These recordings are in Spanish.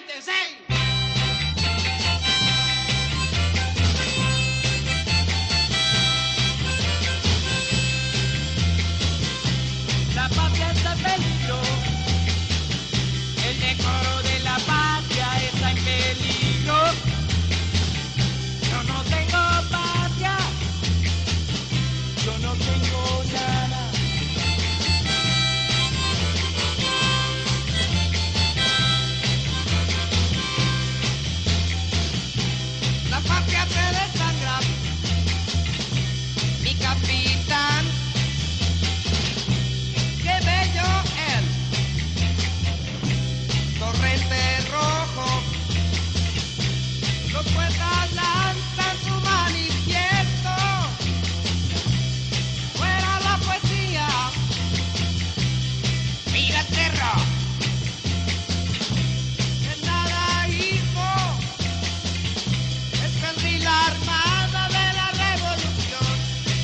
¡Siéntese! La patria está en peligro, el decoro de la patria está en peligro. Yo no tengo patria, yo no tengo nada. La patria se desangra, mi capitán. ¡Qué bello él! Torrente rojo, los poetas lanzan su manifiesto. Fuera la poesía, mira el terror. Que nada hizo, escondí la armada de la revolución.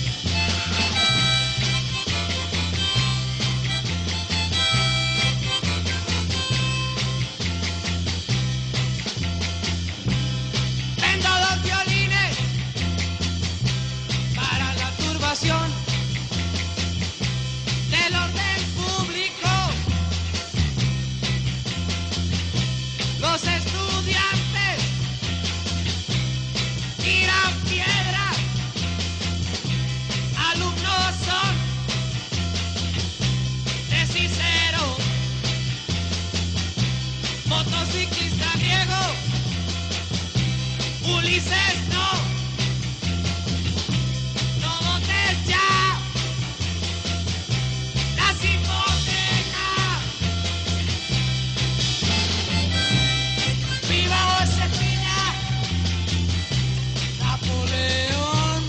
Vendo dos violines para la turbación del orden público. Los estudiantes tiran piedras, alumnos son de Cicero, motociclista griego, Ulises no votes ya, las hipotecas, viva Josefina, Napoleón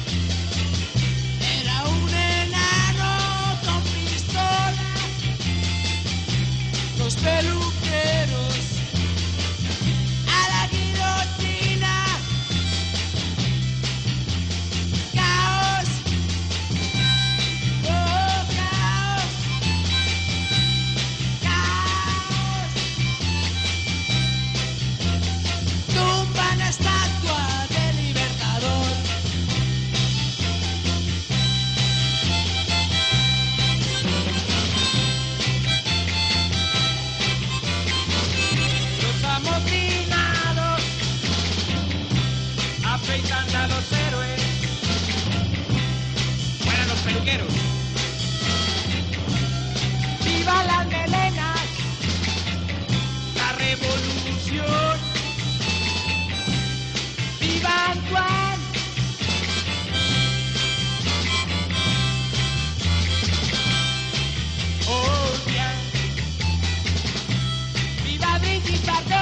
era un enano con pistola, los peluqueros a la guillotina. Caos, oh caos, caos. Tumban estatua del Libertador. Los amoklinados afeitan a los héroes. Fuera los peluqueros. ¡Viva las melenas! ¡La revolución! ¡Viva Antoine! ¡Oh, bien! ¡Viva Brigitte Bardot!